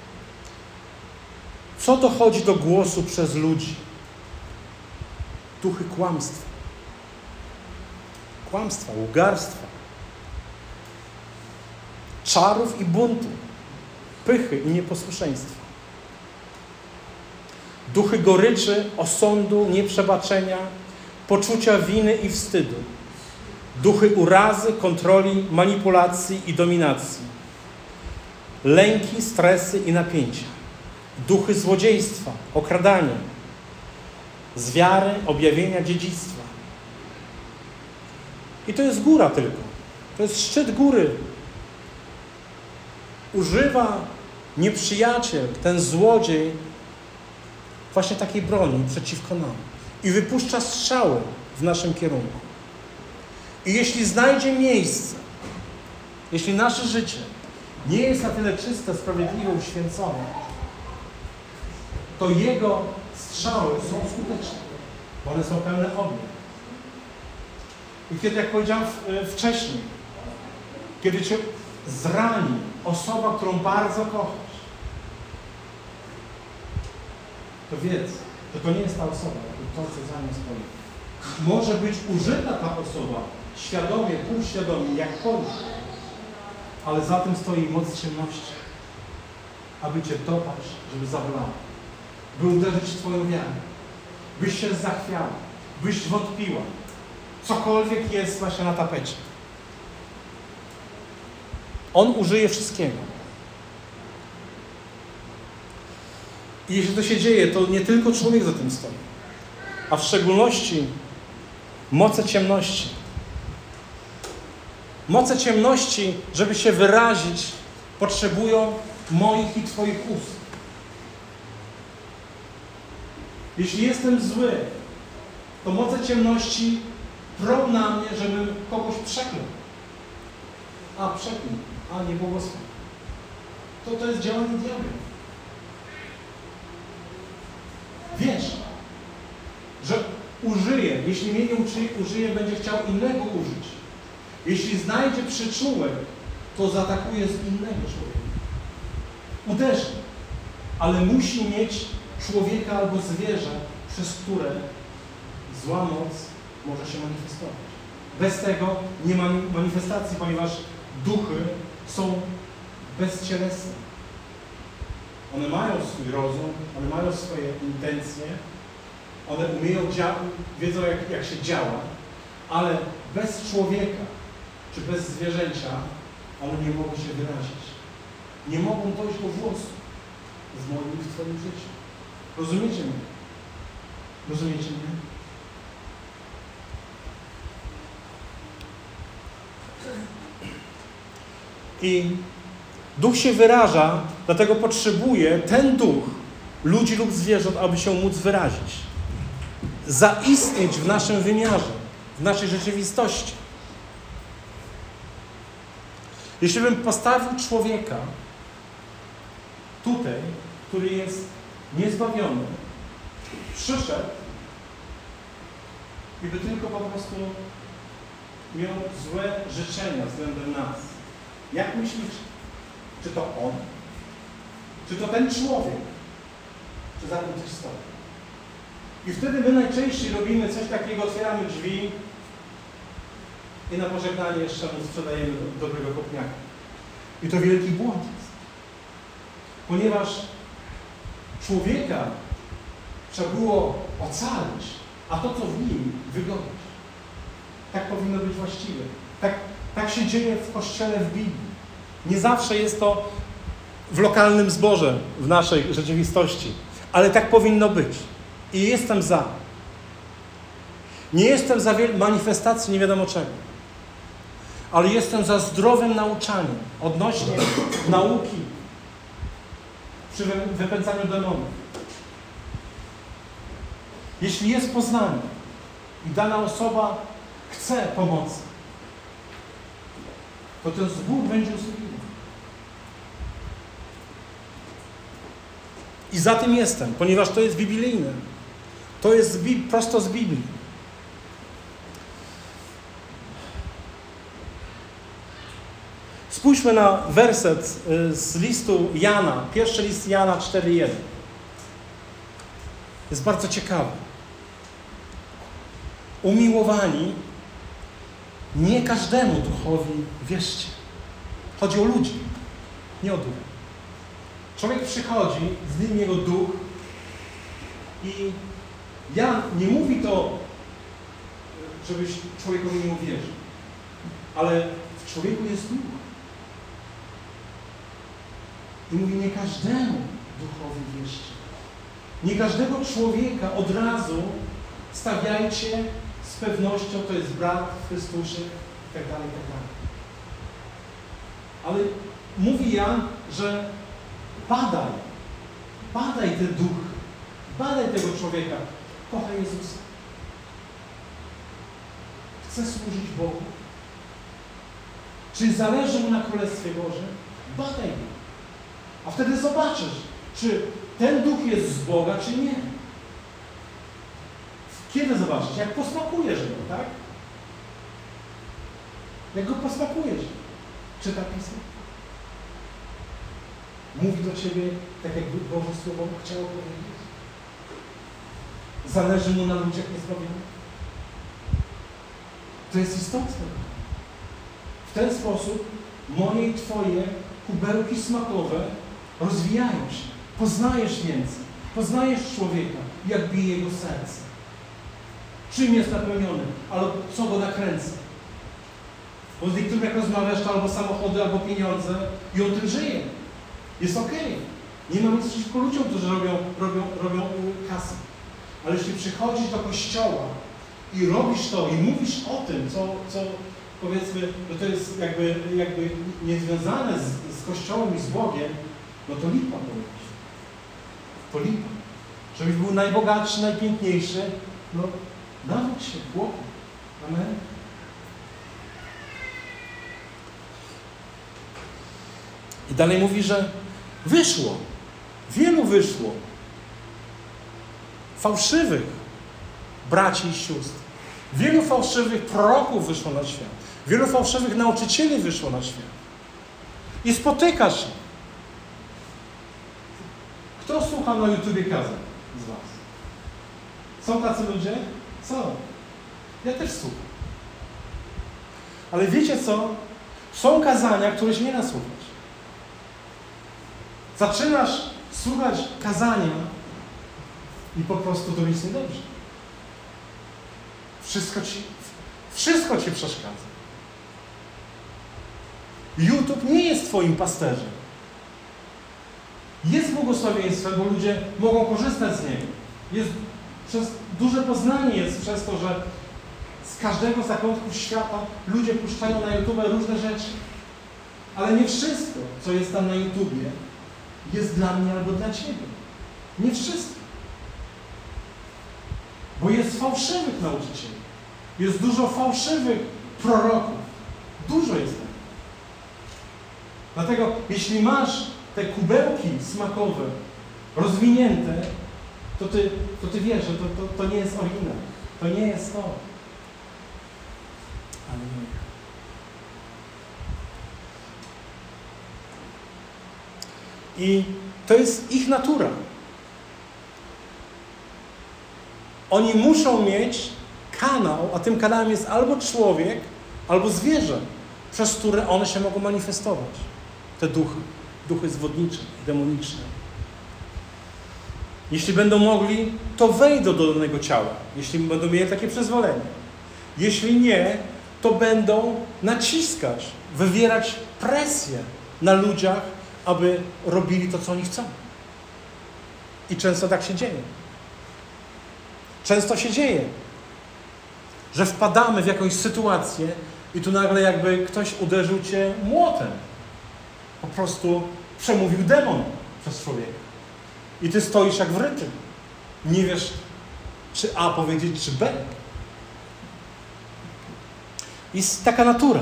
co dochodzi do głosu przez ludzi. Duchy kłamstwa. Kłamstwa, ługarstwa. Czarów i buntu. Pychy i nieposłuszeństwa. Duchy goryczy, osądu, nieprzebaczenia, poczucia winy i wstydu. Duchy urazy, kontroli, manipulacji i dominacji. Lęki, stresy i napięcia. Duchy złodziejstwa, okradania. Z wiary, objawienia dziedzictwa. I to jest góra tylko. To jest szczyt góry. Używa nieprzyjaciel, ten złodziej, właśnie takiej broni przeciwko nam. I wypuszcza strzały w naszym kierunku. I jeśli znajdzie miejsce, jeśli nasze życie nie jest na tyle czyste, sprawiedliwe, uświęcone, to jego strzały są skuteczne, bo one są pełne ognia. I kiedy, jak powiedziałem wcześniej, kiedy Cię zrani osoba, którą bardzo kochasz, to wiedz, że to nie jest ta osoba, tylko to, co za nią stoi. Może być użyta ta osoba świadomie, półświadomie, jakkolwiek, ale za tym stoi moc ciemności, aby Cię dopaść, żeby zabolała, by uderzyć w Twoją wiarę, byś się zachwiała, byś wątpiła, cokolwiek jest właśnie na tapecie. On użyje wszystkiego. I jeśli to się dzieje, to nie tylko człowiek za tym stoi, a w szczególności moce ciemności. Moce ciemności, żeby się wyrazić, potrzebują moich i Twoich ust. Jeśli jestem zły, to moce ciemności prą na mnie, żebym kogoś przeklął. A, przeklął, a nie błogosław. To to jest działanie diabła. Wiesz, że użyje, jeśli mnie nie użyje, będzie chciał innego użyć. Jeśli znajdzie przyczółek, to zaatakuje z innego człowieka. Uderzy, ale musi mieć człowieka albo zwierzę, przez które zła moc może się manifestować. Bez tego nie ma manifestacji, ponieważ duchy są bezcielesne. One mają swój rozum, one mają swoje intencje, one umieją działać, wiedzą jak, jak się działa, ale bez człowieka czy bez zwierzęcia one nie mogą się wyrazić. Nie mogą dojść do głosu w moim i w Twoim życiu. Rozumiecie mnie? Rozumiecie mnie? I duch się wyraża, dlatego potrzebuje ten duch, ludzi lub zwierząt, aby się móc wyrazić. Zaistnieć w naszym wymiarze, w naszej rzeczywistości. Jeśli bym postawił człowieka tutaj, który jest niezbawiony, przyszedł i by tylko po prostu miał złe życzenia względem nas. Jak myślicie? Czy to on? Czy to ten człowiek? Czy za tym coś stoi? I wtedy my najczęściej robimy coś takiego, otwieramy drzwi i na pożegnanie jeszcze mu sprzedajemy do, dobrego kopniaka. I to wielki błąd jest. Ponieważ człowieka trzeba było ocalić, a to, co w nim, wygodzić. Tak powinno być właściwe. Tak, tak się dzieje w Kościele, w Biblii. Nie zawsze jest to w lokalnym zborze, w naszej rzeczywistości, ale tak powinno być. I jestem za. Nie jestem za manifestacji nie wiadomo czego, ale jestem za zdrowym nauczaniem odnośnie nauki przy wypędzaniu demonów. Jeśli jest poznanie i dana osoba chce pomocy, to ten zbór będzie usługiwał. I za tym jestem, ponieważ to jest biblijne. To jest z Bib- prosto z Biblii. Spójrzmy na werset z listu Jana, pierwszy list Jana cztery jeden. Jest bardzo ciekawy. Umiłowani, nie każdemu duchowi wierzcie. Chodzi o ludzi, nie o duch. Człowiek przychodzi, z nim jego duch i Jan nie mówi to, żebyś człowiekowi nie uwierzył, ale w człowieku jest duch. I mówi, nie każdemu duchowi wierzcie. Nie każdego człowieka od razu stawiajcie z pewnością, to jest brat w Chrystusie i tak dalej, i tak dalej. Ale mówi Jan, że badaj, badaj ten duch, badaj tego człowieka, kocha Jezusa. Chce służyć Bogu. Czy zależy mu na Królestwie Bożym? Badaj go. A wtedy zobaczysz, czy ten duch jest z Boga, czy nie. Kiedy zobaczysz? Jak posmakujesz go, tak? Jak go posmakujesz? Czyta Pismo? Mówi do Ciebie tak, jakby Boże Słowo chciało powiedzieć. Zależy mu na ludziach niezbawionych. To jest istotne. W ten sposób moje i Twoje kubełki smakowe rozwijają się. Poznajesz więcej. Poznajesz człowieka, jak bije jego serce. Czym jest napełniony, albo co go nakręca. Bo z niektórym jak rozmawiasz, to albo samochody, albo pieniądze i on tym żyje. Jest okej. Okay. Nie mam nic przeciwko ludziom, którzy robią, robią, robią kasę. Ale jeśli przychodzisz do kościoła i robisz to i mówisz o tym, co, co powiedzmy, że to jest jakby, jakby niezwiązane z, z kościołem i z Bogiem, no to lipa powiesz. To lipa. Żebyś był najbogatszy, najpiękniejszy, no nawróć się, chłopie. Amen. I dalej mówi, że wyszło. Wielu wyszło. Fałszywych braci i sióstr. Wielu fałszywych proroków wyszło na świat. Wielu fałszywych nauczycieli wyszło na świat. I spotykasz się. Kto słucha na YouTubie kazań z Was? Są tacy ludzie? Są. Ja też słucham. Ale wiecie co? Są kazania, które się nie da słuchać. Zaczynasz słuchać kazania i po prostu to jest niedobrze. Wszystko ci, wszystko ci przeszkadza. YouTube nie jest Twoim pasterzem. Jest błogosławieństwem, bo ludzie mogą korzystać z niego. Jest, przez, duże poznanie jest przez to, że z każdego zakątku świata ludzie puszczają na YouTube różne rzeczy. Ale nie wszystko, co jest tam na YouTubie, jest dla mnie albo dla Ciebie. Nie wszyscy. Bo jest fałszywych nauczycieli. Jest dużo fałszywych proroków. Dużo jest tego. Dlatego, jeśli masz te kubełki smakowe rozwinięte, to ty, to ty wiesz, że to, to, to nie jest oryginał. To nie jest to. Ale nie. I to jest ich natura. Oni muszą mieć kanał, a tym kanałem jest albo człowiek, albo zwierzę, przez które one się mogą manifestować. Te duchy, duchy zwodnicze, demoniczne. Jeśli będą mogli, to wejdą do danego ciała, jeśli będą mieli takie przyzwolenie. Jeśli nie, to będą naciskać, wywierać presję na ludziach, aby robili to, co oni chcą. I często tak się dzieje. Często się dzieje, że wpadamy w jakąś sytuację i tu nagle jakby ktoś uderzył cię młotem. Po prostu przemówił demon przez człowieka. I ty stoisz jak wryty. Nie wiesz, czy A powiedzieć, czy B. Jest taka natura.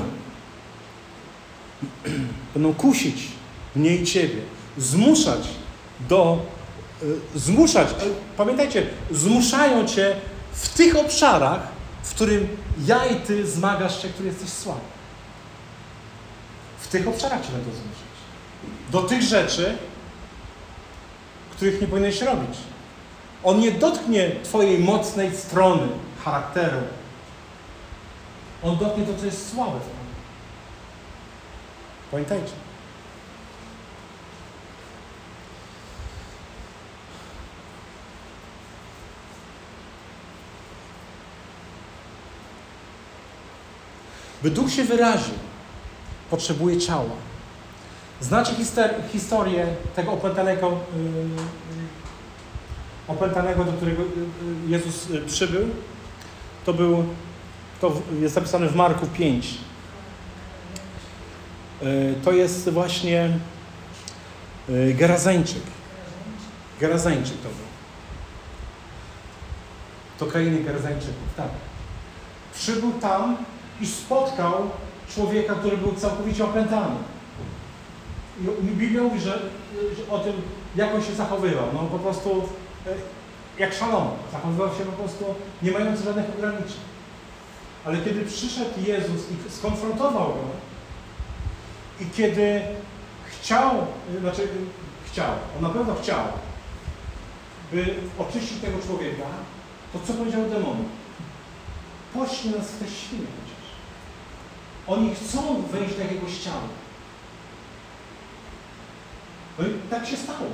Będą kusić mnie i ciebie. Zmuszać do... Y, zmuszać. Pamiętajcie, zmuszają cię w tych obszarach, w którym ja i ty zmagasz się, który jesteś słaby. W tych obszarach cię będą zmuszać. Do tych rzeczy, których nie powinieneś robić. On nie dotknie twojej mocnej strony charakteru. On dotknie to, co jest słabe w tobie. Pamiętajcie. By duch się wyraził, potrzebuje ciała. Znacie hister- historię tego opętanego, yy, opętanego, do którego Jezus przybył? To był, to jest zapisane w Marku pięć. Yy, to jest właśnie yy, Gerazeńczyk. Gerazeńczyk to był. To krainy Gerazeńczyków, tak. Przybył tam i spotkał człowieka, który był całkowicie opętany. I Biblia mówi, że, że o tym, jak on się zachowywał. No po prostu jak szalony. Zachowywał się po prostu nie mając żadnych ograniczeń. Ale kiedy przyszedł Jezus i skonfrontował go i kiedy chciał, znaczy chciał, on na pewno chciał, by oczyścić tego człowieka, to co powiedział demon? Poślij nas w te świnie chociaż. Oni chcą wejść do jakiegoś ciała. No i tak się stało.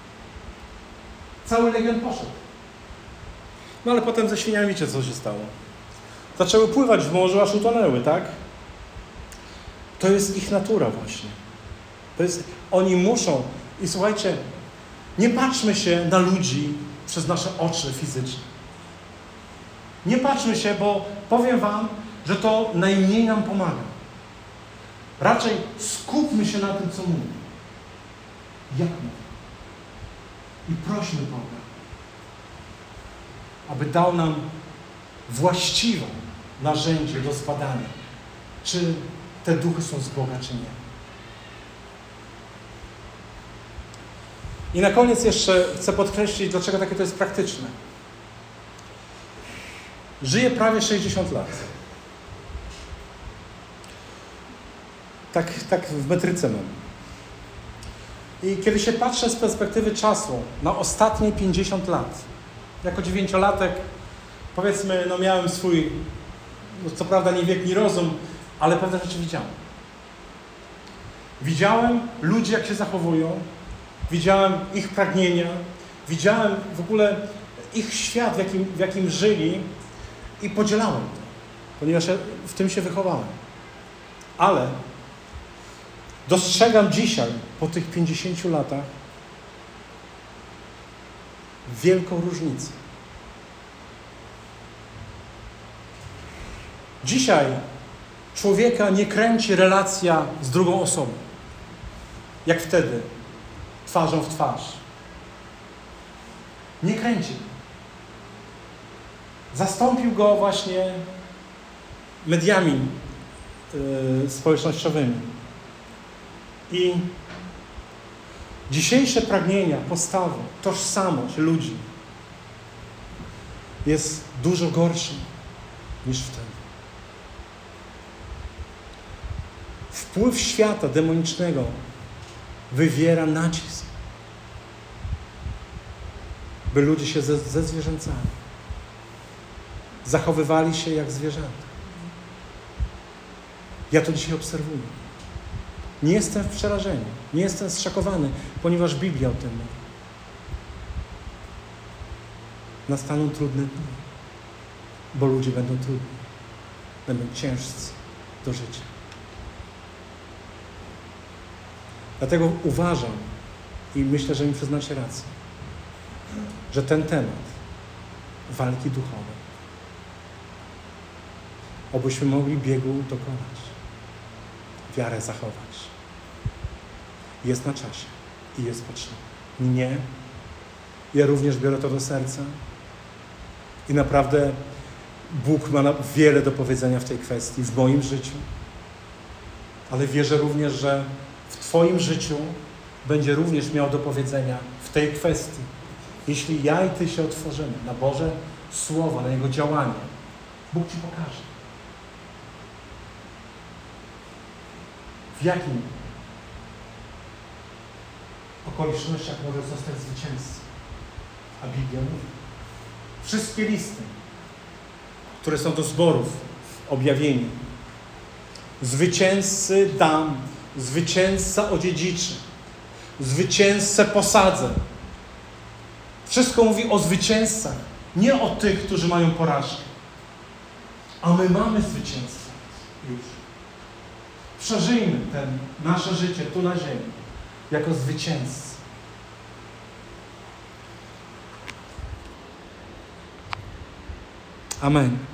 Cały legion poszedł. No ale potem ze świniami wiecie, co się stało. Zaczęły pływać w morzu, aż utonęły, tak? To jest ich natura właśnie. To jest, oni muszą. I słuchajcie, nie patrzmy się na ludzi przez nasze oczy fizyczne. Nie patrzmy się, bo powiem wam, że to najmniej nam pomaga. Raczej skupmy się na tym, co mówi. Jak mówi. I prośmy Boga, aby dał nam właściwe narzędzie do zbadania, czy te duchy są z Boga, czy nie. I na koniec jeszcze chcę podkreślić, dlaczego takie to jest praktyczne. Żyję prawie sześćdziesiąt lat. Tak, tak w metryce mam. I kiedy się patrzę z perspektywy czasu na ostatnie pięćdziesiąt lat, jako dziewięciolatek, powiedzmy, no miałem swój, no co prawda nie wiek, nie rozum, ale pewne rzeczy widziałem. Widziałem ludzi, jak się zachowują, widziałem ich pragnienia, widziałem w ogóle ich świat, w jakim, w jakim żyli i podzielałem to, ponieważ ja w tym się wychowałem. Ale dostrzegam dzisiaj, po tych pięćdziesięciu latach, wielką różnicę. Dzisiaj człowieka nie kręci relacja z drugą osobą, jak wtedy, twarzą w twarz. Nie kręci. Zastąpił go właśnie mediami yy, społecznościowymi. I dzisiejsze pragnienia, postawy, tożsamość ludzi jest dużo gorsza niż wtedy. Wpływ świata demonicznego wywiera nacisk, by ludzie się ze, ze zwierzętami zachowywali się jak zwierzęta. Ja to dzisiaj obserwuję. Nie jestem w przerażeniu, nie jestem zszokowany, ponieważ Biblia o tym mówi. Nastaną trudne dni, bo ludzie będą trudni, będą ciężcy do życia. Dlatego uważam i myślę, że mi przyznacie rację, że ten temat walki duchowej, obyśmy mogli biegu dokonać, wiarę zachować, jest na czasie i jest potrzebny. Nie. Ja również biorę to do serca i naprawdę Bóg ma wiele do powiedzenia w tej kwestii, w moim życiu, ale wierzę również, że w Twoim życiu będzie również miał do powiedzenia w tej kwestii. Jeśli ja i Ty się otworzymy na Boże Słowo, na Jego działanie, Bóg Ci pokaże. W jakim okolicznościach możesz zostać zwycięzcą? A Biblia mówi. Wszystkie listy, które są do zborów w objawieniu. Zwycięzcy dam, zwycięzca odziedziczy, zwycięzcę posadzę. Wszystko mówi o zwycięzcach, nie o tych, którzy mają porażkę. A my mamy zwycięstwo już. Przeżyjmy ten, nasze życie tu na ziemi jako zwycięzcy. Amen.